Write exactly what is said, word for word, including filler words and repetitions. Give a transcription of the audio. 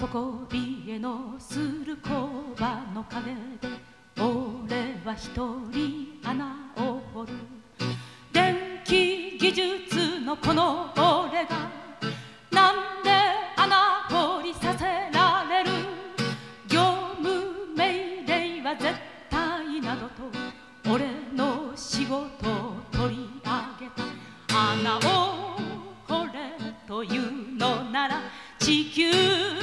底冷えのする工場の陰で俺は一人穴を掘る。電気技術のこの俺がなんで穴掘りさせられる。業務命令は絶対などと俺の仕事を取り上げた。穴を掘れというのなら地球